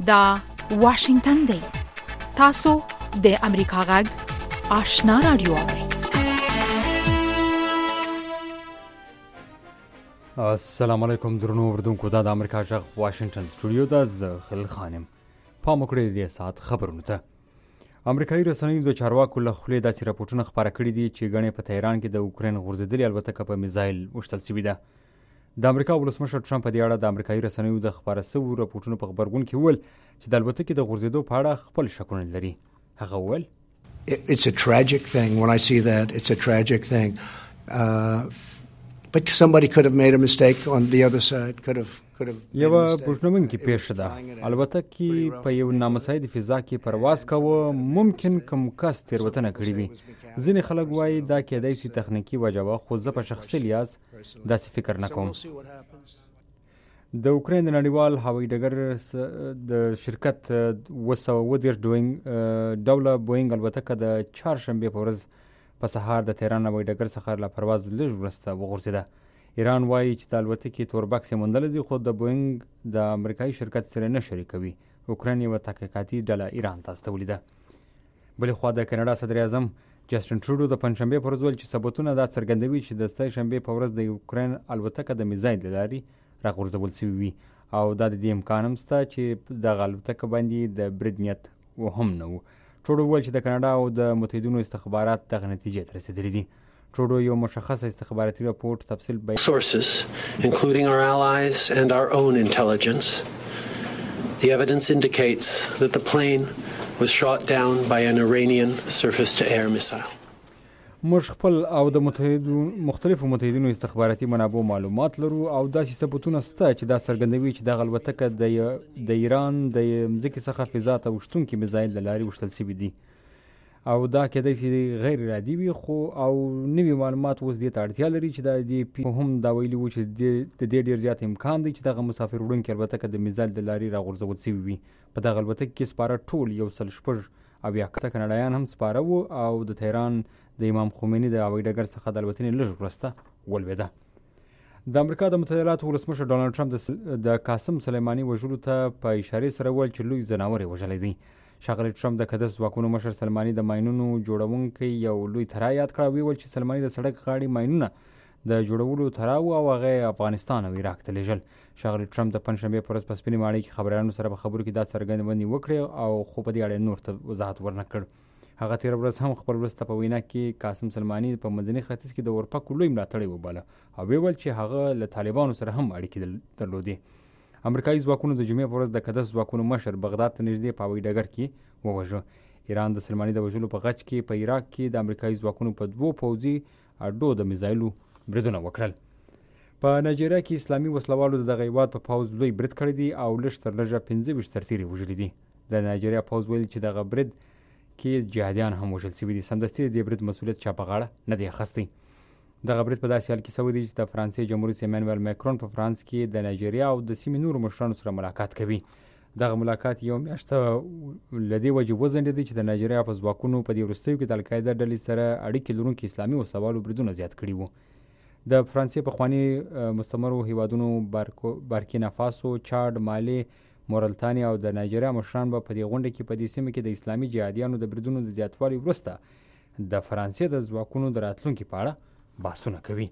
دا واشنگتن دی. تاسو د امریکا غږ آشنا رادیو. السلام علیکم درنو اوریدونکو، دا د امریکا غږ واشنگتن سټوډیو ده. زه خلیل خانم. پام وکړئ د ساعت خبرونو ته. امریکایي رسنیو د چارواکو له خولې داسې راپورټونه خپاره کړي دي چې ګڼې په تهران کې د اوکراین غورځېدلې الوتکه په میزایل وشتل شوې ده. د امریکا ولسمشر ټرمپ په دې اړه د امریکایي رسنیو د خپاره شویو راپورټونو په غبرګون کې وویل چې د الوتکې د غورځېدو په اړه خپل شکونه لري. هغه وویل It's a tragic thing. When I see that, it's a tragic thing. But somebody could have made a mistake on the other side. Could have یوه بوجنمونکې پیښه ده. البتکې په یو نامساعد فضا کې پرواز کوه، ممکن کوم کس تېروتنه کړې وي. ځینې خلک وایي دا کېدای شي تخنیکي وجه وه، خو زه په شخصي لحاظ داسې فکر نه کوم. د اوکراین د نړیوال هوایي ډګر د شرکت 230 ډوله بوینګ الوتکه د چهارشنبې په ورځ په سهار د تهران هوایي ډګر څخه له پرواز لږ وروسته وغورځېده. ایران وایي چې د الوتکې توربکس یې موندلی دی، خو د بوینګ د امریکایي شرکت سره نه شریکوي. اوکراین یوه تحقیقاتي ډله ایران ته استولې ده. بلې خوا د کاناډا صدر اعظم جسټن ټروډو د پنجشنبې په ورځ ویل چې ثبوتونه دا څرګندوي چې د سه شنبې په ورځ د اوکراین الوتکه د میزایل له لارې راغورځول شوې وي، او دا د دې امکان هم شته چې دغه الوتکه باندې د برید نیت هم نه و. ټروډو وویل چې د کاناډا او د متحدینو استخبارات دغه نتیجې ته رسېدلي دي. ټروډو یو مشخصه استخباراتي راپورټ تفصیل بیان sources including our allies and our own intelligence. The evidence indicates that the plane was shot down by an Iranian surface to air missile. موږ خپل او د مختلفو متحدینو استخباراتي منابعو معلومات لرو، او داسې ثبوتونه شته چې دا څرګندوي چې دغه الوتکه د ایران د مځکې څخه فضا ته وشتونکي میزایل له لارې وشتل شوي دي، او دا کېدای شي غیر ارادي وي. خو او نوي معلومات اوس دې ته اړتیا لري چې د دې هم دا ویلي وو چې د دې ډېر زیات امکان دی چې دغه مسافر وړونکي الوتکه د میزایل د لارې راغورځول شوي وي. په دغه الوتکه کې سپاره ټول 106 کاناډایان هم سپاره وو، او د تهران د امام خمیني د هوایي ډګر څخه د الوتنې لږ وروسته ولوېده. د امریکا د متحده ایالاتو ولسمشر ډانلډ ټرمپ د قاسم سلیماني وژلو ته په اشارې سره وویل چې لوی ځناور یې وژلی دی. ښاغلی ټرمپ د قدس ځواکونو مشر سلیماني د ماینونو جوړونکی یو لوی ترا یاد کړ، او ویل چې سلیماني د سړک غاړې ماینونه د جوړولو ترا و، او هغه افغانستان او عراق ته لېږل. ښاغلی ټرمپ د پنجشنبې په ورځ په سپینې ماڼۍ کې خبریالانو سره په خبرو کې دا څرګندونې وکړې، او خو په دې اړه نور ته وضاحت ورنه کړ. هغه تېره ورځ هم خپل وروسته په وینا کې قاسم سلیماني په منځني ختیځ کې د اورپکو لوی ملاتړی وباله، او ویل چې هغه له طالبانو سره هم اړیکې درلودې. امریکایي ځواکونو د جمعې په ورځ د قدس ځواکونو مشر بغداد ته نږدې په هوایي ډګر کې ووژه. ایران د سلیماني د وژلو په غچ کې په عراق کې د امریکایي ځواکونو په 2 پوځي اډو د میزایلو بریدونه وکړل. په نایجیریا کې اسلامي وسلوالو دغه هیواد په پوځ لوی برید کړی دی، او لږ تر لږه 25 سرتیري وژلي دي. د نایجیریا پوځ ویل چې دغه برید کې جهادیان هم وژل شوي دي. سمدستي د دې برید مسؤلیت چا په غاړه نه دی اخیستی. دغه برید په داسې حال کې شوی دی چې د فرانسې جمهور رئیس ایمانوئل ماکرون په فرانس کې د نایجیریا او د سیمې نورو مشرانو سره ملاقات کوي. دغه ملاقات یو میاشته له دې وجې وځنډېدی چې د نایجیریا په ځواکونو په دې وروستیو کې د القاعده ډلې سره اړیکې لرونکي اسلامي وسلوالو بریدونه زیات کړي وو. د فرانسې پخواني مستعمرو هیوادونو بارکینا فاسو، چاډ، مالي، مورلتانیا او د نایجیریا مشران به په دې غونډه کې په دې سیمه کې د اسلامي جهادیانو د بریدونو د زیاتوالي وروسته د فرانسې د ځواکونو د راتلونکي په اړه بحثونه کوي.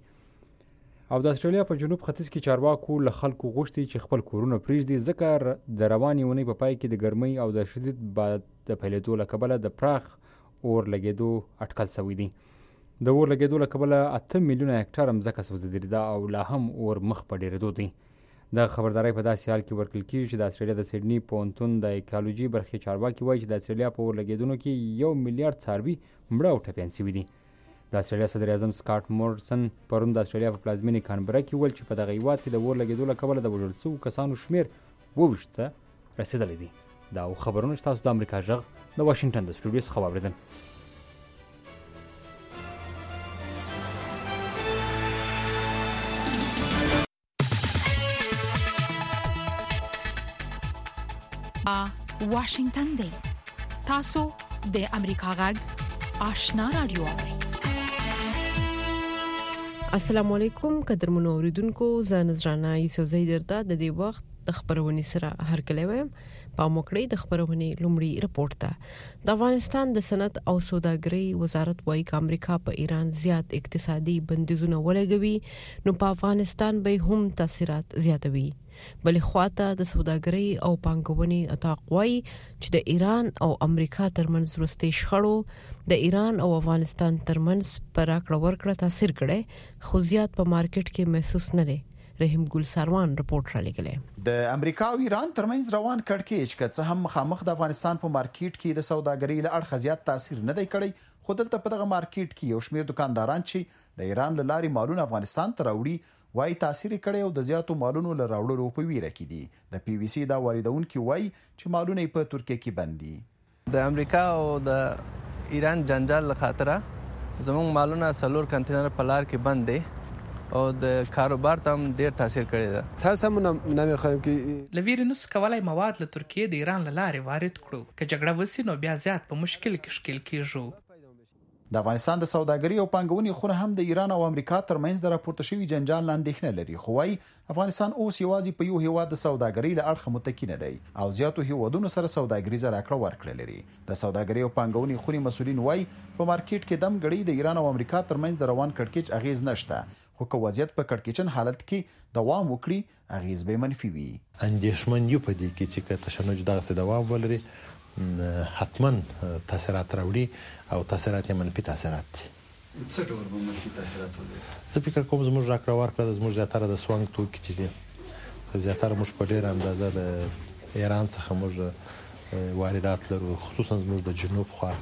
او د استرالیا په جنوب ختیځ کې چارواکو له خلکو غوښتي چې خپل کورونه پرېږدي، ځکه د روانې اونۍ په پای کې د ګرمۍ او د شدید باد د پیلېدو له کبله د پراخ اور لګېدو اټکل شوی دی. د اور لګېدو له کبله 8 میلیونه هکټاره مځکه سوځېدلې ده، او لا هم اور مخ په ډېرېدو دی. د خبرداري په داسې حال کې ورکړل کېږي چې د استرالیا د سیډني پوهنتون د ایکالوجي برخې چارواکي وایي چې د استرالیا په اور لګېدونو کې 1 میلیارډ څاروي مړه او ټپیان شوي دي. د استرالیا صدر اعظم سکاټ مورسن پرون د استرالیا په پلازمینې کانبرا کې ویل چې په دغه هیواد کې د اور لګېدو له کبله د وژل شوو کسانو شمېر 22 ته رسېدلی دی. دا خبرونه چې تاسو د امریکا غږ د واشنګټن د سټوډیو څخه واورېدل. واشنگتن دی. تاسو د امریکا غږ آشنا رادیو. السلام علیکم قدرمنو اوریدونکو زه نذرانه یوسفزۍ درته د دې وخت د خبرونې سره هرکلی وایم په موکړې د خبرونې لومړی رپورت ته د افغانستان د صنعت او سوداګرۍ وزارت وايي چې امریکا په ایران زیات اقتصادي بندیزونه ولګوي نو په افغانستان به هم تاثیرات زیاتوي بلې خواته د سوداګرۍ او پانګونې اتاق وايي چې د ایران او امریکا ترمنځ وروستي شخړو د ایران او افغانستان ترمنځ پر راکړه ورکړه تاثیر کړي خو زیات په مارکیټ کې محسوس نه لري رحیم ګل سروان رپورت را لګلې د امریکا او ایران ترمنځ روان کړکېچ که څه هم مخامخ د افغانستان په مارکیټ کې د سوداګرۍ له اړخه زیات تاثیر نه دی کړی خو دلته په دغه مارکیټ کې یو شمېر دکانداران چې د ایران له لارې مالونه افغانستان ته راوړي وايي تاثیر کړي او د زیاتو مالونو له راوړلو په ویره کې دي د پی وی سی دا واردونکو وايي چې مالونه په ترکیه کې بندي د امریکا او د ایران جنجال خاطره زموږ مالونه سلور کنټینر په لار کې بند دي او د کاروبار ته هم ډیر تاثیر کړی دی هر سمونه نمیخوایم که لویرینوس کولای مواد له ترکیه د ایران له لارې وارد کړو که جګړه وسی نو بیا زیات په مشکل کې ښکیل کیږو د افغانستان د سوداګرۍ او پانګونې خونه هم د ایران او امریکا ترمنځ د راپورته شوی جنجال اندېښنه لري خو وايي افغانستان اوس یوازې په یو هیواد د سوداګرۍ له اړخه متکی نه دی او زیاتو هیوادونو سره سوداګریزه راکړه ورکړه لري د سوداګرۍ او پانګونې خونې مسؤلین وايي په مارکیټ کې دم غړي د ایران او امریکا ترمنځ د روان کړکېچ اغیز نشته خو که وضعیت په کړکېچن حالت کې دوام وکړي اغیز به منفي وي اندېښمن یو په دې کې چې تشنج دغه دوام ولري حتما تاثیرات راوړي او تاثیرات منفي تاثیرات دي څه ډول منفي تاثیرات ولري زه فکر کوم زموږ راکړه ورکړه د زموږ زیاتره د سوانګ توکي چې دي زیاتره موږ په ډېر اندازه د ایران څخه موږ واردات لرو خصوصا زموږ د جنوب خوا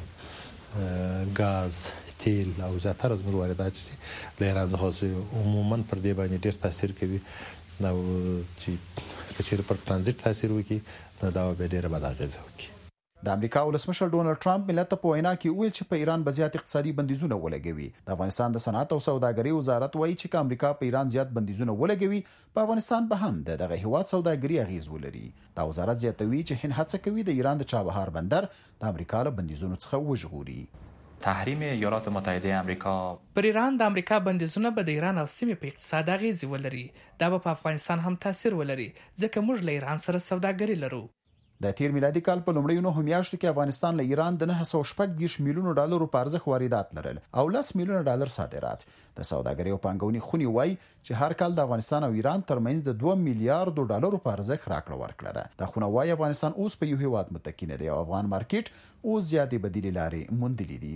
غاز تیل او زیاتره زموږ واردات دي د ایران څخه عموما پر دې باندې ډېر تاثیر کوي نو چې کچېر پر ترانزیت تاثیر وکړي نو دا به ډېر بد اغیزه وکړي د امریکا ولسمشر ډونالد ټرمپ ملت ته په وینا کې ویل چې په ایران به زیات اقتصادي بندیزونه ولګوي د افغانستان د صنعت او سوداګرۍ وزارت وایي چې امریکا په ایران زیات بندیزونه ولګوي په افغانستان به هم دغه هیواد سوداګري اغیز ولري دا وزارت زیاتوي چې هند هڅه کوي د ایران د چابهار بندر د امریکا له بندیزونو څخه وژغوري تحریم ایالات متحده امریکا پر ایران د امریکا بندیزونه به د ایران او سیمې په اقتصاد اغیز ولري دا به په افغانستان هم تاثیر ولري ځکه موږ له ایران سره سوداګري لرو د تیر میلادي کال په لومړیو 9 میاشتو کې افغانستان له ایران د 960 میلیونو ډالرو په ارزښت واردات لرل او 10 میلیونه ډالر صادرات د سوداګرۍ او پانګونې خونې وایي چې هر کال د افغانستان او ایران ترمنځ د 2 میلیارډ ډالرو په ارزښت راکړه ورکړه ده د خونه وایي افغانستان اوس په یو هیواد متکی نه دی او افغان مارکیټ اوس زیاتې بدیلې لارې موندلې دي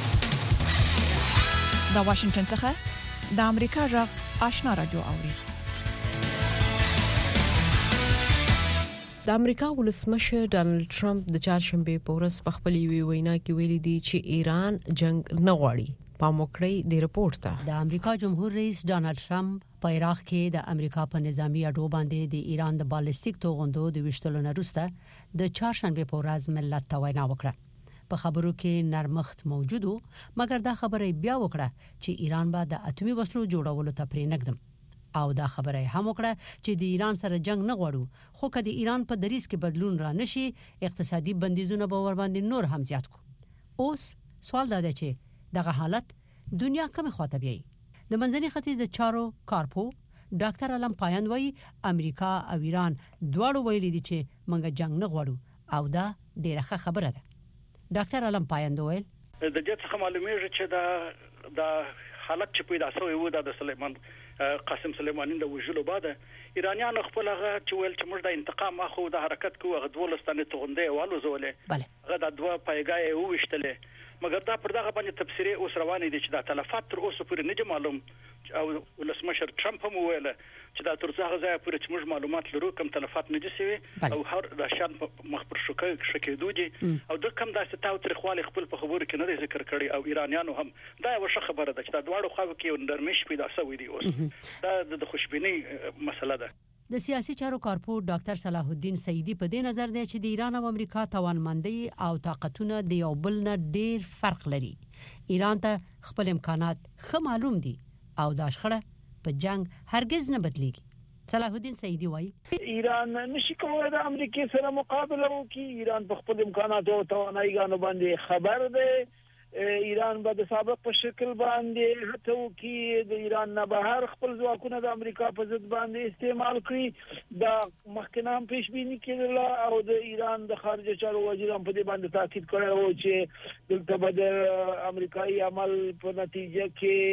د واشنگټن څخه د امریکا غږ آشنا رادیو اوري د امریکا ولسمشر ډانلډ ټرمپ د چهارشنبه په ورځ په خپل وینا کې ویلي دی چې ایران جنگ نه غواړي په موکړې د رپورت ته د امریکا جمهور رئیس ډانلډ ټرمپ په عراق کې د امریکا په نظامی اډو باندې د ایران د بالستیک توغندو د وشتلو نه وروسته د چهارشنبه په ورځ ملت ته وینا وکړه په خبرو کې نرمښت موجود و مګر دا خبره بیا وکړه چې ایران به د اتمی وسلو جوړولو ته پرې نګدم او دا خبره هم وکړه چې د ایران سره جنگ نه غواړو خو کله ایران په دریځ کې بدلون را نشي اقتصادي بندیزونه به ور باندې نور هم زیات کو اوس سوال دا دی چې دغه حالت دنیا کومه خواته بیاي د منځني ختیځ چارو کارپو ډاکټر علم پایان وایي امریکا او ایران دواړو ویلي دي چې موږ جنگ نه غواړو او دا ډیره ښه خبره ده ډاکټر علم پایان ویل د دې څخه معلومیږي چې دا حالت چې پیدا شوی و د سلیمان قاسم سلیمانی د وژلو بعد ایرانیان خپل هغه چې ویل چې موږ د انتقام اخو د حرکت کوو هغه دولستانه توغندې والو زولې هغه د دوه پایګای وښتلې مګر دا پر دغه باندې تفسیري اوس روانې دي چې دا تلفات تر اوسه پورې نه معلوم او ولسمشر ټرمپ هم ویل چې دا تر څو ځای پورې چې موږ معلومات لرو کوم تلفات نه دي سوي او هر د شان مخ پر شکېدو دي او د کوم داسې تاوتر خپل په خبرو کې نه ذکر کړي او ایرانیانو هم دا یو ښه خبره ده چې دا دواړو خواو کې نرمش پیدا شوی دی اوس دا د خوشبینی مسله ده د سیاسي چارو کارپو ډاکټر صلاح الدین سیدی په دې نظر دی چې د ایران او امریکا توانمندي او طاقتونه د یو بل نه ډیر فرق لري ایران ته خپل امکانات ښه معلوم دي او دا شخړه په جنگ هرگز نه بدلیږي صلاح الدین سیدی وایي ایران نشي کولای د امریکا سره مقابله وکړي ایران په خپل امکاناتو او تواناییانو باندې خبر دی ایران به د سابق په شکل باندې هڅه وکړي د ایران نه بهر خپل ځواکونه د امریکا په ضد باندې استعمال کړي د مخکنام پیشبینی کړل او د ایران د خارجه چارو وزیر هم په دې باندې تاکید کړی و چې دلته به د امریکایي عمل په نتیجه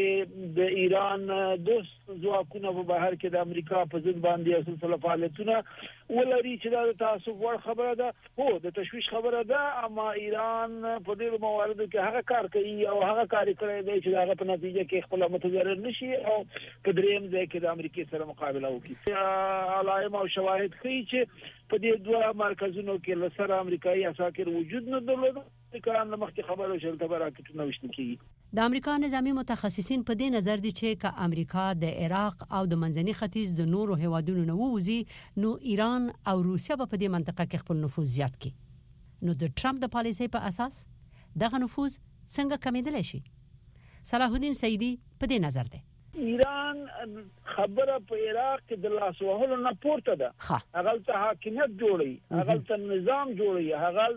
کې د ایران دوست ځواکونه په بهر کې د امریکا په ضد باندې سلسله فعالیتونه ولري چې دا تاسف ور خبره ده هو د تشویش خبره ده اما ایران په دې مواردو کې هغه کار کوي او هغه کار کوي چې هغه په نتیجه کې خپل متضرر نشي او په دریم ځای کې د امریکای سره مقابله وکړي علائم او شواهد ښیي چې په دې دوه مرکزونو کې لسره امریکایي عساکر وجود نه درلود کله مخکې خبرو شول ته راکټونه وشته کیږي د امریکا نظامی متخصصین په دې نظر دي چې که امریکا د عراق او د منځني ختیځ د نورو هیوادونو نه ووځي نو ایران او روسیا په دې منطقه کې خپل نفوذ زیات کړي نو د ټرمپ د پالیسۍ په اساس دغه نفوذ څنګه کمیدلی شي صلاح الدین سعیدی په دې نظر دی ایران خبره په عراق کې د لاس وهلو نه پورته ده هغه ته حاکمیت جوړي هغه ته نظام جوړي هغه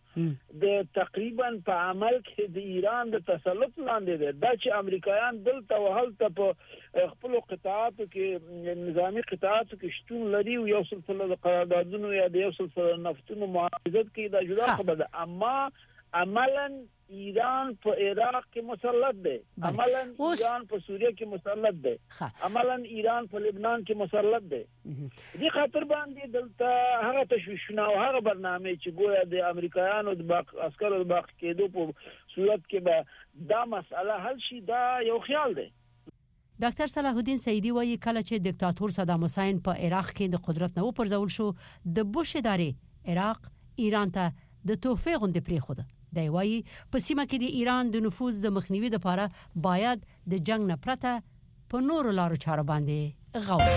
ته د تقریبا په عمل کې د ایران د تسلط لاندې ده د چې امریکایان دلته وهلته په خپل قطاعاتو کې نظامی قطاعاتو کې شتون لري او یو سلسله د قراردادونو یا د یو سلسله نفتونو معاهدات کې د جدا خبره ده اما عملاً ایران په عراق کې مسلط دی عملاً ایران په سوریه کې مسلط دی عملاً ایران په لبنان کې مسلط دی دې خاطر باندې دلته هغه تشویشونه او هغه برنامه چې ګویا د امریکایانو د عسکرو د باق کېدو په صورت کې به دا مسله حل شي دا یو خیال دی ډاکټر صلاح الدین سعیدی وایي کله چې دیکتاتور صدام حسین په عراق کې د قدرت نه وپرځول شو د بوش ادارې عراق ایران ته د توفیق غونډه پرې خوده دی وایي په سیمه کې د ایران د نفوذ د مخنیوي لپاره باید د جنگ نه پرته په نورو لارو چارو باندې غور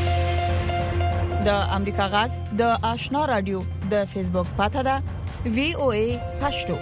شي د امریکا غږ د آشنا رادیو د فیسبوک پاته ده VOA پښتو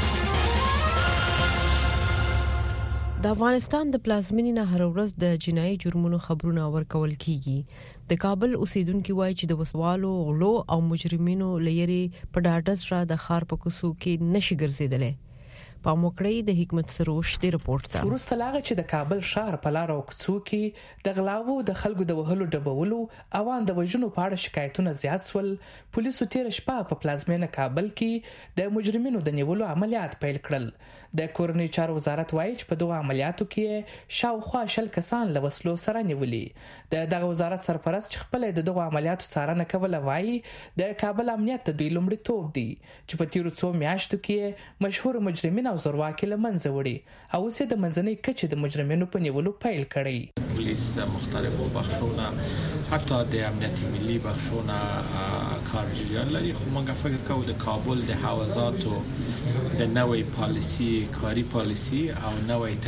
د افغانستان د پلازمینې نه هر ورځ د جنایي جرمونو خبرونه ورکول کیږي د کابل اوسیدونکو وایي چې د وسوالو غلو او مجرمینو لېري په ډاډس را د خار په کوسو کې نشي ګرځیدلې په موکړې د حکمت سروش دی رپورت تا ورسته لاغه چې د کابل ښار په لار او کوڅو کې د غلاو د خلکو د وهلو ډبولو اوان د وژنو په اړه شکایتونه زیات سول پولیسو تیر شپه په پلازمینه کابل کې د مجرمینو د نیولو عملیات پیل کړل د کورنۍ چارو وزارت وایي چې په دوه عملیاتو کې شاوخوا 10 کسان له وسلو سره نیولې دغه وزارت سرپرست چې خپل د دغه عملیاتو څارنه کوله وایي د کابل امنیت د دوی لومړی توپ دی چې په تیرو څو میاشتو کې مشهور مجرمین او زورواکي لمنځه وړي او اوس د منځنۍ کچې د مجرمینو په نیولو پیل کړي پولیس مختلفو بخشونه حتی د امنیت ملي بخشونه کار جریان لري خو موږ فکر کوو د کابل د حوزاتو د نوې پالیسی کاری پالیسی او نوې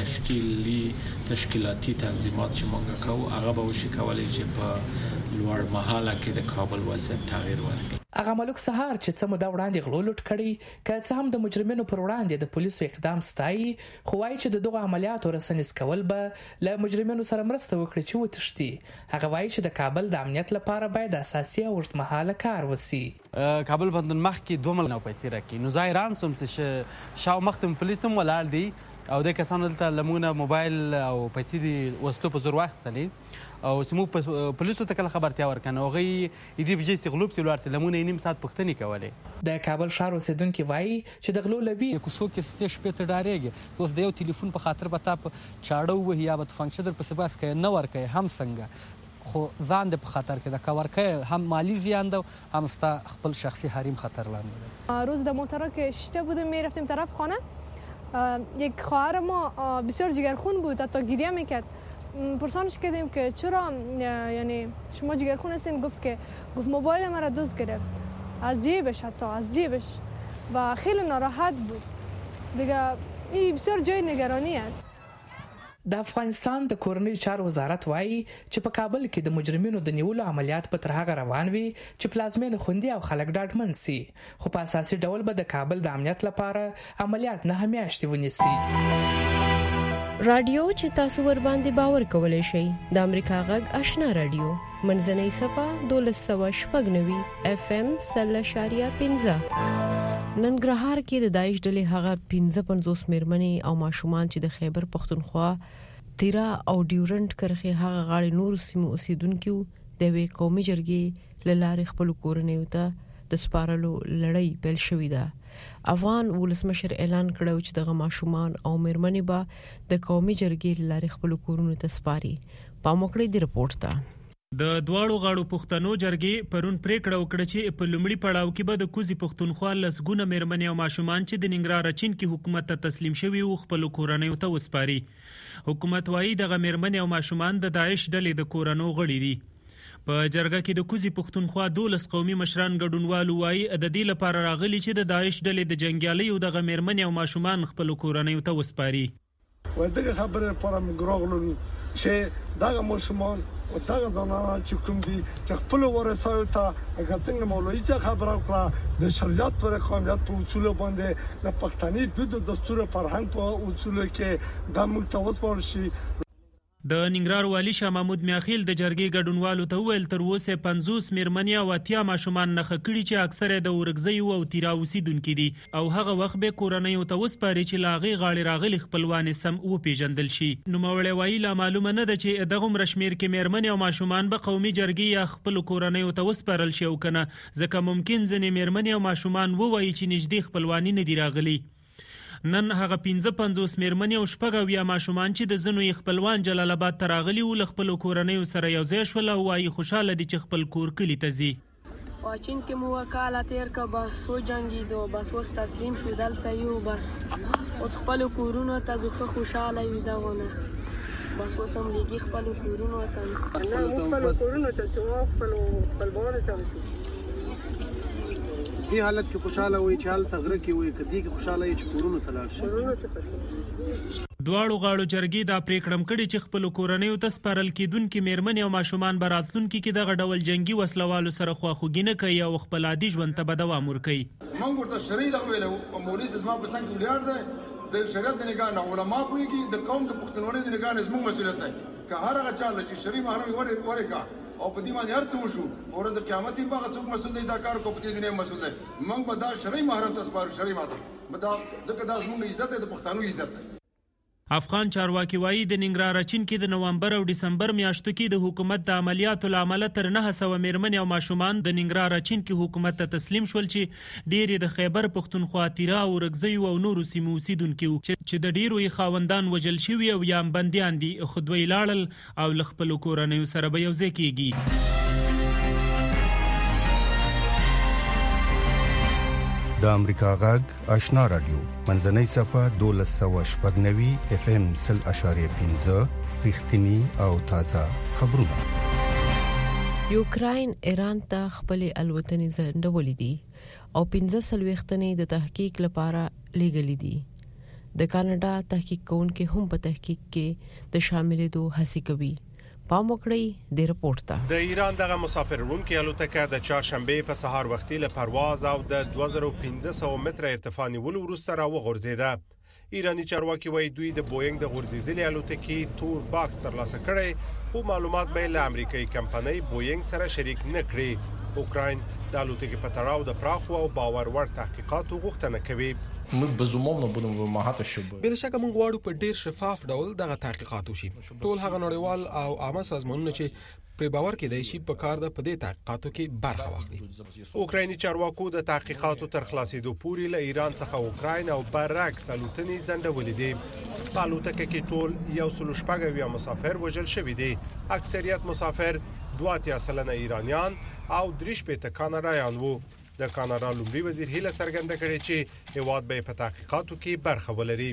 تشکیلاتی تنظیمات چې موږ کوو هغه به وشي کولای چې په لوړ مهاله کې د کابل وضعیت تغییر ورکړي اغه ملک سهار چې څه موده وړاندې غلو لوټ کړي که څه هم د مجرمینو پر وړاندې د پولیسو اقدام ستایي خو وايي چې د دغه عملیاتو رسنیز کول به له مجرمینو سره مرسته وکړي چې وتښتي هغه وايي چې د کابل د امنیت لپاره باید اساسي او اوږدمهاله کار وشي کابل باندې مخ کې 2 مليون پیسې راکې نو ظاهران سم چې شاو مختم پولیسم ولال دي او د کسانو دلته لمونه موبایل او پیسې دی وستو په زور واخستلې او سمو پولیسو ته کله خبرتیا ورکنه او غي دې بجې سغلوب سیلوارته لمونه نیم ساعت پښتني کولې د کابل ښار اوسیدونکو وایي چې د غلو لوي کوڅو کې ستې شپې ته ډارېږي اوس د یو ټلیفون په خاطر به تاسو چاړو وه یا به فنکشن در په سباس کې نه ورکه هم څنګه خو ځان د په خطر کې د کاورکه هم مالی زیان ده هم ستا خپل شخصی حریم خطر لاندې روز در موتورا که شته بودیم میرفتیم طرف خانه یک خواهر ما بسیار جگرخون بود حتی گریه میکرد پرسانش کردیم که چرا یعنی شما جگرخون هستین گفت موبایل مرا دزد گرفت از جیبش حتی از جیبش و خیلی ناراحت بود دیگه این بسیار جای نگرانی است د افغانستان د کورنۍ چارو وزارت وایي چې په کابل کې د مجرمینو د نیولو عملیات په تر هغه روان وي چې پلازمینه خوندي او خلک ډاډمن سي خو په اساسي ډول به د کابل د امنیت لپاره عملیات نه میاشتې ونیسي رادیو چې تاسو ور باندې باور کولای شئ د امریکا غږ آشنا رادیو منځنۍ صفه 1290 FM 0.15 ننګرهار کې د داعش ډلې هغه 55 میرمنې او ماشومان چې د خیبر پختونخوا تیرا او ډیورنت کرخه هغه غاړي نور سیمو اوسیدونکو د وی قومي جرګې لاره خپل کورنیو ته د سپارلو لړۍ پیل شوې ده. افغان ولسمشر اعلان کړو چې دغه ماشومان او میرمنې به د قومي جرګې لاره خپل کورونو ته سپاري. پاموکړې دی رپورټ ته. د دواړو غاړو پښتنو جرګې پرون پریکړه وکړه چې په لومړي پړاو کې به د کوزي پښتونخوا لسګونه میرمنې او ماشومان چې د ننګرهار چین کې حکومت ته تسلیم شوي او خپل کورنیو ته وسپاري. حکومت وايي دغه میرمنې او ماشومان د داعش ډلې د کورنو غړي دي. په جرګه کې د کوزي پښتونخوا 12 قومي مشران ګډونوالو وايي د دې لپاره راغلي چې د داعش ډلې د جنگیالیو دغه میرمنې او ماشومان خپل کورنیو ته وسپاري. ودغه خبره لپاره مګراغلو چې دغه ماشومان او دغه زنانه چې کوم دي چې خپل ورثه ته اگر څنګه مولوی څخه خبره وکړه د شریعت پر قانونیت په اصول باندې د پښتني د دستور فرهنګ په اصول کې د متوسط ورشي. د ننګرهار والی شاه محمود میاخیل د جرګې ګډونوالو ته ویل تر اوسه 50 میرمنې او 80 ماشومان نخښه کړي چې اکثره د ورګزیو او تیرا اوسیدونکو دي او هغه وخت به کورنیو ته وسپاري چې لاغي غاړي راغلي خپلوان سم او پیژندل شي. نو مولوی وایي لا معلومه نه ده چې دغه رشمیر کې میرمنې او ماشومان به قومي جرګې یا خپل کورنیو ته وسپارل شي او کنه ځکه ممکن ځنې میرمنې او ماشومان وایي چې نږدې خپلوانی نه دی راغلي. نن هغه 55 میرمنې او شپږ ماشومان چې د زنو خپلوان جلال آباد ته راغلي او خپل کورنیو سره یو ځای شول او وايي خوشاله دي چې خپل کور کلی ته ځي. واچین کې مو وکاله تیر کا بس و جنگي دو بس وس تسلیم شو دلته یو بس او خپل کورونو ته زخه خوشاله وي دغونه بس وسم لګي خپل کورونو ته نه خپل کورونو ته چې خپل بونه ته په حالت کې خوشاله وي چې حال تغره کې وي کدي کې خوشاله وي چې کورونو ته لاړ شي. دواړو غاړو جرګې دا پریکړه کړې چې خپل کورنیو ته سپارل کېدونکو میرمنې او ماشومان براتلونکو کې دغه ډول جنگي وسلوالو سره خواخوږي نه کوي او خپل عادي ژوند ته دوام ورکوي. موږ ورته شریعت ویلو او مولوی زما په څنګه ولیار دی د شریعت د نگاه نه علما پوهیږي د قوم د پښتونولۍ د نگاه نه زموږ مسؤلیت دی که هر هغه چاله چې شری محرم ورکا او په دې باندې هر څه وشو ورځ قیامت یې باغ څوک مسؤل دی دا کار کو په دې دنیا مسؤل دی. موږ به دا شری محرم ته سپارو شری ماته به دا ځکه دا زموږ عزت دی د پښتنو عزت دی. افغان چارواکي وایي د ننګرهار چین کې د نومبر او دسمبر میاشتو کې د حکومت د عملیاتو لامل تر 900 میرمنې او ماشومان د ننګرهار چین کې حکومت ته تسلیم شول چې ډېری د خیبر پختونخوا تیرا او رګزی او نورو سیمو اوسیدونکو چې د ډېرو خاوندان وجل شوي او یا بنديان دي خودوی لاړل او لخپل کورنیو سره به یو ځای کیږي. د امریکا غږ آشنا رادیو منځنۍ صفه 1290 اف ام 0.5 رښتینی او تازه خبرونه. یوکراین ایران ته خپل الوتنې ځنډولې دي او 15 وختنې د تحقیق لپاره لېږلې دي. د کاناډا تحقیق کوونکي هم په تحقیق کې د شاملېدو هڅه کوي. پاموکړی د رپورټ ته. د ایران دغه مسافر وړونکي الوتکه د چهارشنبه په سهار وختي له پرواز او د 2500 متره ارتفاع نیولو وروسته راوغورځیده. ایرانی چارواکي وایي دوی د بوینګ د غورځیدلې الوتکې تور باکس ترلاسه کړي خو معلومات به له امریکایي کمپنۍ بوینګ سره شریک نه کړي. اوکراین د الوتکې په تړاو د پراخو او باور وړ تحقیقاتو غوښتنه کوي. موږ بزمومنه بودم وماهات شوب بل شک موږ غواړو په ډیر شفاف ډول دغه تحقیقات وشي. ټول هغه نړیوال او عامه سازمانونه چې پر باور کېدای شي په کار د پدې تحقیقاتو کې برخه واخلي. اوکرایني چارواکو د تحقیقاتو تر خلاصېدو پورې له ایران څخه اوکراین او برعکس الوتنې ځنډولې دي. په الوتکه کې ټول 140 مسافر وژل شوي دي. اکثریت مسافر 2% ایرانیان او 3% کاناډایان وو. د کاناډا لومړي وزیر هیله څرګنده کړې چې هیواد به په تحقیقاتو کې برخه ولري.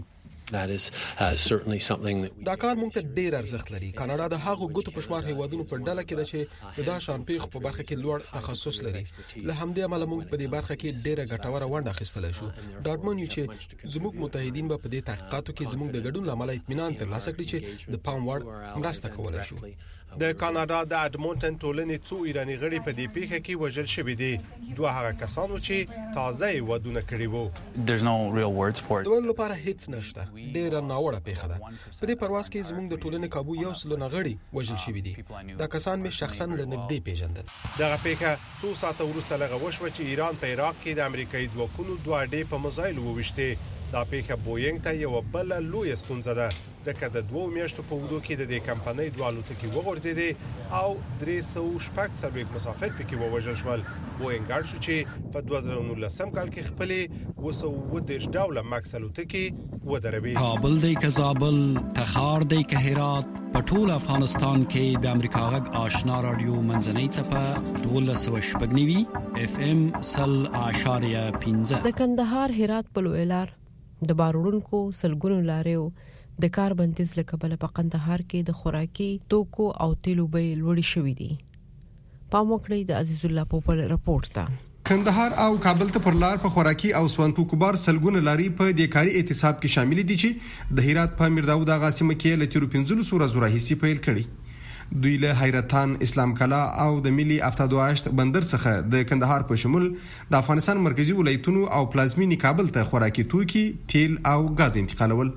دا کار موږ ته ډیر ارزښت لري. کاناډا د هغو ګوتو په شمار هیوادونو په ډله کې ده چې د شان پیښ په برخه کې لوړ تخصص لري. له همدې امله موږ په دې برخه کې ډیره ګټوره ونډه اخیستلی شو. ډاډمن یو چې زموږ متحدین به په دې تحقیقاتو کې زموږ د ګډون لامل اطمینان ترلاسه کړي چې د پام وړ مرسته کولای شو. د کاناډا د اډمونټن ټولنې څو ایرانی غړي په دې پیښه کې وژل شوي دي. دوه هغه کسان چې تازه ودونه کړي وو. د ویلو لپاره هیڅ نشته. ډیره ناوړه پیښه ده. په دې پرواز کې زموږ د ټولنې کابو 100 غړي وژل شوي دي. دا کسان مې شخصا له نږدې پیژندل. دغه پیښه څو ساعته وروسته لږه وشوه چې ایران په عراق کې د امریکایي ځواکونو دوه اډې په میزایل وویشتې. دا پیښه بوینګ ته یو بل لوی ستونزه ده ځکه د 2 میاشتو په وادو کې د دې کمپنۍ دوه الوتکې وغورځېدې او 360 مسافر پکې ووژل شول. بوینګ ګارد شو چې په 2019 کال کې خپلې 210 ډوله ماکس الوتکې ودروي. کابل دی که زابل، تخار دی که هرات، په ټول افغانستان کې د امریکا غږ آشنا رادیو منځنۍ څپه 1290 FM 0.15 د کندهار هرات په لوی لار د بارونکو سلګونو لاریو د کار بندیز لکبل په کندهار کې د خوراکي توکو او تیلو بیې لوړې شوې دي. پاموکړی د عزیز الله پوپل رپورټ ته. کندهار او کابل ته پر لار په خوراکي او سوانتو کبار سلګونه لاري په دې کاري احتساب کې شامل دي چې د هرات په میرداود غاسمه کې له 15 ورځې هیڅ پیل کړي. دوی له حیرتان، اسلام کلا او د ملي افتادواشت بندر څخه د کندهار په شمول د افغانستان مرکزی ولایتونو او پلازمینی کابل ته خوراکي توکي، تیل او غاز انتقالول.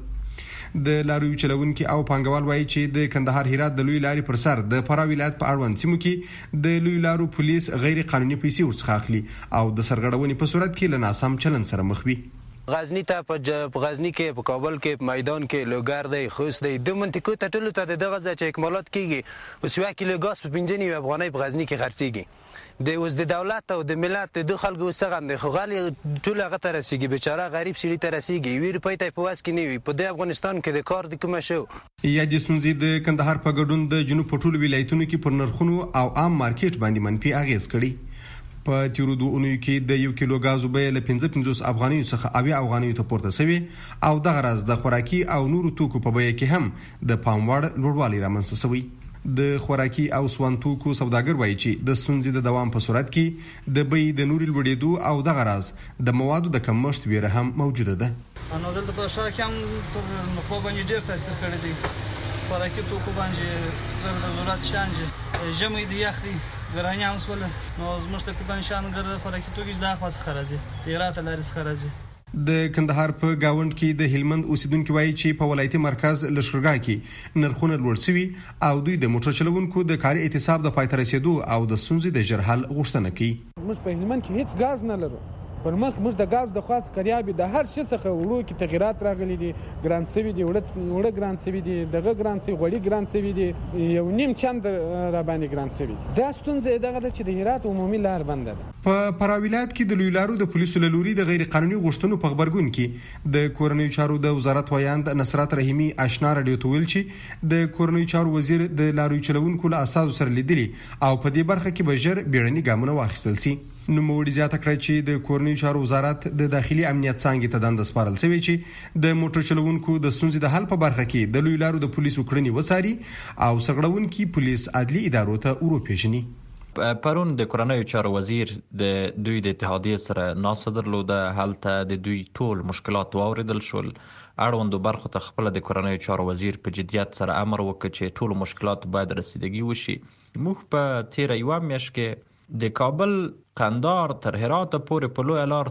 د لاریو چلونکي او پانګوال وایي چې د کندهار هرات د لوی لاري پر سر د فرا ولایت په اړوند سیمو کې د لوی لارو پولیس غیر قانوني پیسې ورڅخه اخلي او د سرغړونې په صورت کې له ناسم چلن سره مخ وي. غزنی ته په غزنی کې په کابل کې په میدان کې لوګر دی، خوست دی، د منطقو ته ټول ته دغه ځکه اکمالات کیږي. اوس یو کیلو غاز په 15 افغانۍ په غزنی کې خرڅيږي. د اوس د دولت او د ملت د خلکو څنګه د خغالي ټول هغه ته رسیږي. بیچاره غریب سړي ته رسیږي. ویر پېټای په واس کې نیوي په د افغانستان کې د کار د کومه شو. یا د سنځي د کندهار په ګډون د جنوب پټول ولایتونو کې پر نرخونو او عام مارکیټ باندې منفي اغیز کړي. په تیرو دوه اونیو کې د 1 کیلو غازو بیه له 55 افغانیو څخه 80 افغانیو ته پورته شوی او دغه راز د خوراکي او نورو توکو په بیه کې هم د پاموړ لوړوالي رامنځته شوی. د خوراکي او سوانتوکو سوداګر وایي چې د سنځي د دوام په صورت کې د بیې د نوري لوړېدو او دغه راز د موادو د کمښت ویره هم موجوده ده. نو دلته په شاه کې هم پر مخو باندې ډېر تاثیر کړی دی. خوراکي توکو باندې د ضرورت شانجه جمعي دی یخي ګراني هم سول نو زموږ ته په نشان ګر خوراکي توکي د اخواس خراجي تیرات لاري خراجي. د کندهار په گاوند کې د هلمند اوسیدونکو وایي چې په ولایتي مرکز لشکرګاه کې نرخونه لوړ شوي او دوی د موټر چلوونکو د کاري احتساب د پای ته رسیدو او د ستونزې د جر حل غوښتنه کوي. موږ په هلمند کې هیڅ غاز نه لرو. پر مخ موږ د غاز د خاص کریابي د هر شي څخه وړو کې تغیرات راغلي دي. ګران سوي دي، وړه ګران سوي دي، دغه ګران سوي، غوړي ګران سوي دي، یو نیم چند را باندې ګران سوي دي. دا ستونزه دغه چې د هرات عمومي لار بند ده. په فرا ولایت کې د لوی لارو د پولیسو له لوري د غیر قانوني غوښتنو په خبرګون کې د کورنیو چارو د وزارت ویاند نصرت رحیمی آشنا رادیو ته ویل چې د کورنیو چارو وزیر د لاریو چلوونکو له اساسو سره لیدلي او په دې برخه کې به ژر بیړني ګامونه واخیستل شي. نو موړي زیاته کړی چې د کورنیو چارو وزارت د داخلي امنیت څنګه ته دند سپارل شوی چې د موټر چلوونکو د ستونزې د حل په برخه کې د لوی لارو د پولیسو کړنی وساري او سرغړونکو پولیس عدلي ادارو ته وروپېژني. پرون د کورنیو چارو وزیر د دوی د اتحادیه سره ناسه درلوده. هلته د دوی ټول مشکلات واوریدل شول. اړوندو برخو ته خپل د کورنیو چارو وزیر په جدیت سره امر وکړ چې ټول مشکلات باید رسیدګي وشي. موږ په تیر یو میاشت کې د کابل قندار تر هرات پورې په لوی لار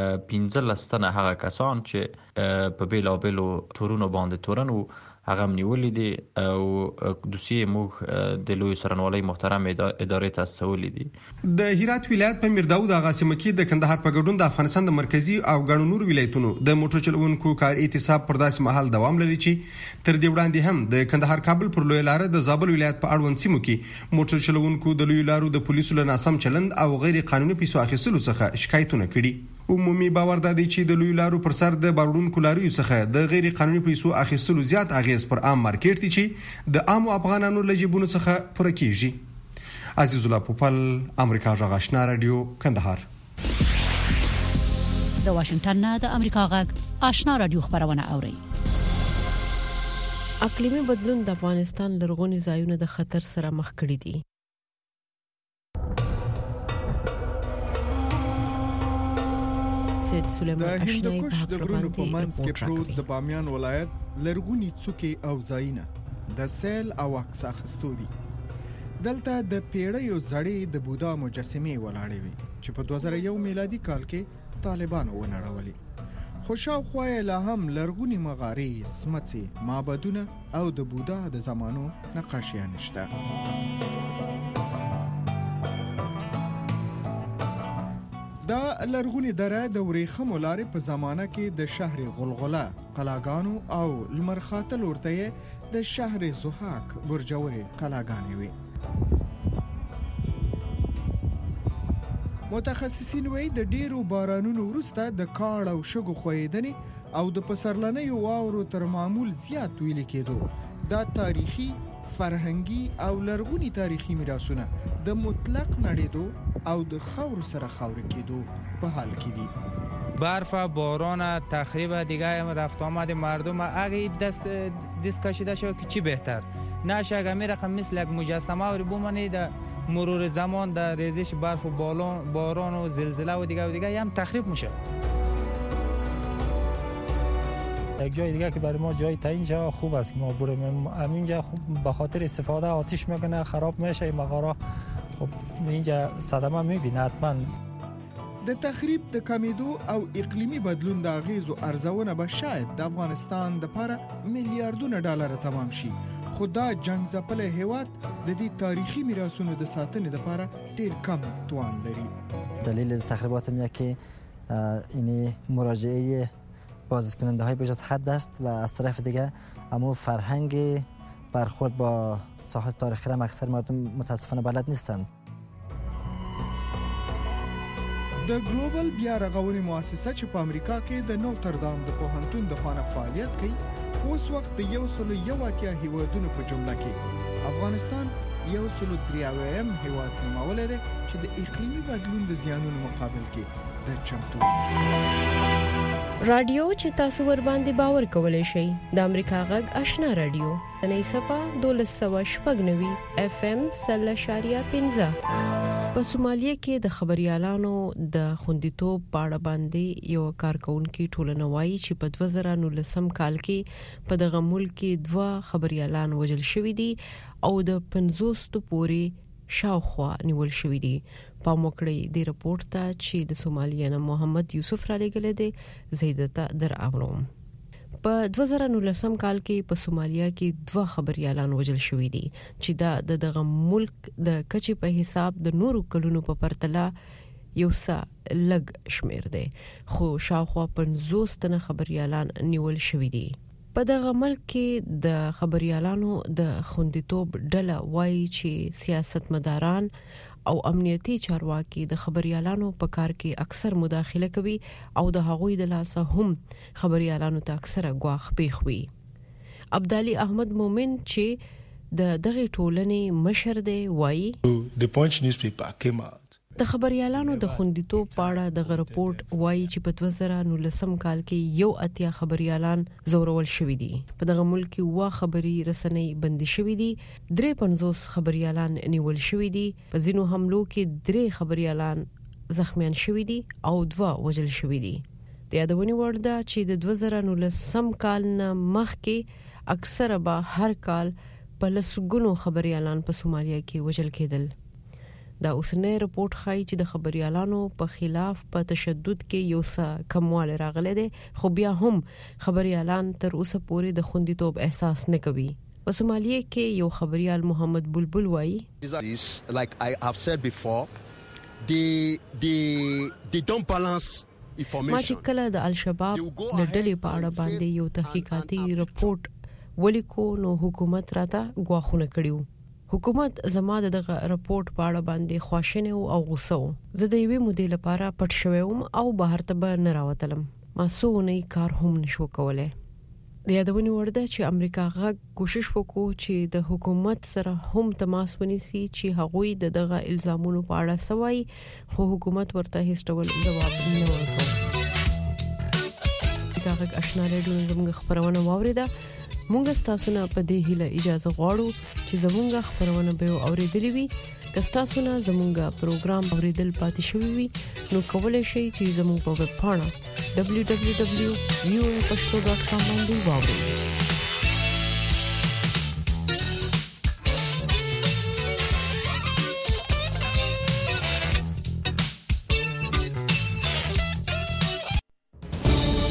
15 تنه هغه کسان چې په بیلابیلو تورونو باندې تورن وو هغه نیولې دي او دوسیه موږ د لوی سرنوالۍ محترم ادارې ته استولې دي. د هرات ولایت په میرداود غاسمه کې د کندهار په ګډون د افغانستان د مرکزی او ګڼو نور ولایتونو د موټر چلوونکو کار احتساب پر داسې مهال دوام لري چې تر دې وړاندې هم د کندهار کابل پر لوی لار د زابل ولایت په اړوند سیمو کې موټر چلوونکو د لوی لارو د پولیسو له ناسم چلند او غیر قانوني پیسو اخیستلو څخه شکایتونه کړي. عمومي باور دی چې د لوی لارو پر سر د بارونکو لاریو څخه د غیر قانوني پیسو اخیستلو زیات اغیز پر عام مارکیټ دي چې د عام افغانانو لجبونو څخه پوره کیږي. عزیز الله پوپل، امریکا غږ آشنا رادیو، کندهار. د واشنگټن نه د امریکا غږ آشنا رادیو خبرونه اوري. اقلیمي بدلون د افغانستان لرغونی ځایونه د خطر سره مخ کړي دي. د هندوکش د غرونو په منځ کې پروت د بامیان ولایت لرغونی څوکې او ځایونه د سیل او عکس اخیستو دي. دلته د پیړیو زړې د بودا مجسمې ولاړې وي چې په 2001 میلادي کال کې طالبانو ونړولې. خو شاوخوا یې لا هم لرغونې مغارې، سمڅې، معبدونه او د بودا د زمانو نقاشیان شته. دا لرغونې دره د ورېښمو لارې په زمانه کې د شهر غلغله، قلاګانو او لمر خاته لور ته د شهر زحاک برجورې قلاګانې وي. متخصصین وایي د ډیرو بارانونو وروسته د کاړ او شګو ښویېدنې او د پسرلنیو واورو تر معمول زیات ویلې کېدو دا تاریخي، فرهنګي او لرغوني تاریخي میراثونه د مطلق نړېدو او د خاور سره خاور کېدو په حال کې دي. برف، باران، تخریب دیگه رفت آمد مردم اگه دست کشیده شد که چی بهتر نشه. اگه می رقم مثل یک مجسمه و بمانی در مرور زمان در ریزش برف و باران و زلزله و دیگه هم تخریب میشه. یک جای دیگه که برای ما جای تعیین شده خوب است که ما بریم همینجا. خوب به خاطر استفاده آتش میکنه، خراب میشه این مغاره. خب اینجا صدمه میبینه حتما. د تخریب د کمیدو او اقلیمی بدلون د اغیزو ارزونه به شاید د افغانستان د لپاره میلیارډونه ډالر تمام شي. خو دا جنگ ځپلی هیواد د دې تاریخي میراثونو د ساتنې لپاره ډیر کم توان لري. دلیل از تخریبات اینه که این مراجعه بازدید کننده های بیش از حد است و از طرف دیگه اما فرهنگ برخورد با ساحات تاریخی را اکثر مردم متاسفانه بلد نیستند. د ګلوبل بیا رغونې مؤسسه چې په امریکا کې د نوتردام د پوهنتون د خانه فعالیت کوي اوس وخت د 180 هیوادونو په جمله کې افغانستان 103 هیواد نومولی دی چې د اقلیمي بدلون د زیانونو مقابل کې د چمتو. رادیو چې تاسو ور باندې باور کولای شئ د امریکا غږ آشنا رادیو د نېسپا 1290 FM 0.15 په سومالیا کې د خبريالانو د خوندیتوب پاړه باندې یو کارکونکو ټولنه وایي چې په 2019 کال کې په دغه ملک کې 2 خبريالان وژل شوي دي او د 50 پورې شاوخوا نیول شوي دي. په موکړی د رپورت ته چې د سومالیا نه محمد یوسف را لګل دي زیدته در امروم. په 2019 کال کې په سومالیا کې 2 خبريالان وژل شوي دي چې دغه ملک د کچې په حساب د نورو کلونو په پرتله یو څه لږ شمیر دی، خو شاوخوا 50 تنه خبريالان نیول شوي دي. په دغه ملک کې د خبريالانو د خوندیتوب ډله وایي چې سیاستمداران او امنیتي چارواکي د خبريالانو په کار کې اکثر مداخله کوي او د هغوی د لاسه هم خبريالانو ته اکثر غواخ پیښوي. عبدالي احمد مومن چې دغه ټولنې مشر دی وایي The Punch newspaper came out. د خبريالانو د خوندیتوب پاړه د رپورت وایي چې په 2019 کال کې 1 خبريالان زورول شوي دي. په دغه ملک کې 2 خبري رسنۍ بندي شوي دي، 53 خبريالان نیول شوي دي، په ځینو حملو کې 3 خبريالان زخمیان شوي دي او 2 وژل شوي دي. د یادونې وړ ده چې د 2019 کال نه مخکې اکثره به هر کال په لسګونو خبريالان په سومالیا کې وژل کېدل. دا اوسنۍ رپورت ښایي چې د خبريالانو په خلاف په تشدد کې یو څه کموالی راغلی دی، خو بیا هم خبريالان تر اوسه پورې د خوندیتوب احساس نه کوي. په سومالیا کې یو خبريال محمد بلبل وایي like I have said before they don't balance information. ما چې کله د الشباب د ډلې په اړه باندې یو تحقیقاتي رپورت ولیکو نو حکومت راته غواخونه کړیو. حکومت زما دغه رپورت په اړه باندې خواشینه او غوسه و. زه د یوې مودې لپاره پټ شوم او بهر ته به نه راوتلم. ما سونه کار هم نشو کولای. د یادونې وړ ده چې امریکا غږ کوشش وکړو چې د حکومت سره هم تماس ونیسي چې هغوی دغه الزامونو په اړه سوای، خو حکومت ورته هیڅ ډول جواب نه ورکړ. دا غږ آشنا رادیو زموږ خبرونه واوریده. مونږ تاسو نه په دې هیله اجازه غواړو چې زموږ خبرونه به اوریدلې وي. که تاسو نه زموږ پروګرام اوریدل پاتې شوی وي نو کولای شئ چې زموږ په ویب پاڼه www.viewpashto.com باندې واورئ.